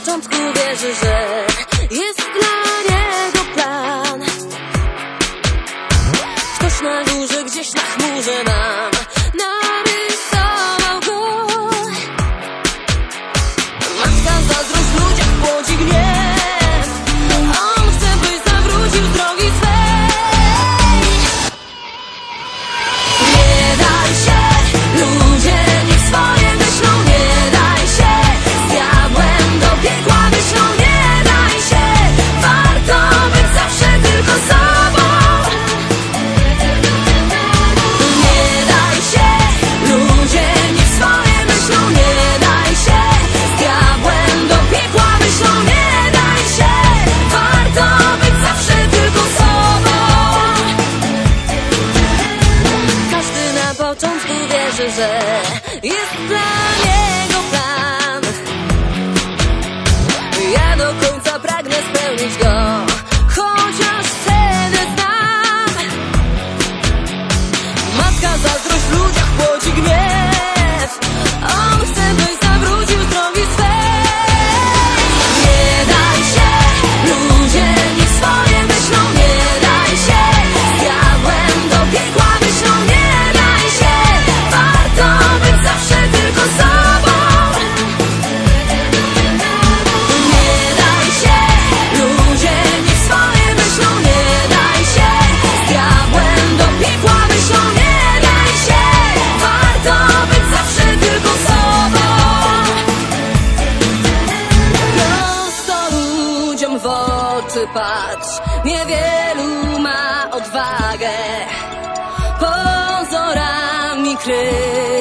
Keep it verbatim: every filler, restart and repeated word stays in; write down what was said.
początku wierzy, że jest dla niego plan. Ktoś na górze, gdzieś na chmurze nam narysował go. Matka zazdrość w ludziach płodzi gniew. On chce, byś zawrócił z drogi swej. Nie daj się, ludzie niech swoje myślą. Nie daj się, z diabłem do piekła myślą. Nie daj się, warto być zawsze tylko sobą. Nie daj się, ludzie niech swoje myślą. Nie daj się, z diabłem do piekła myślą. Nie daj się, warto być zawsze tylko sobą. Każdy na początku wierzy, że jest dla niego plan. Ja do końca pragnę spełnić go, chociaż cenę znam. Matka zazdrość w ludziach płodzi gniew. On chce, byś zawrócił z drogi swej. Nie daj się, ludzie niech swoje myślą. Nie daj się, z diabłem do piekła myślą. Nie daj się, warto być zawsze tylko sobą. Nie daj się, ludzie niech swoje myślą. Nie daj się, z diabłem do piekła myślą. Nie daj się, warto być zawsze tylko sobą. Prosto ludziom w oczy patrz, niewielu ma odwagę pozorami kryć.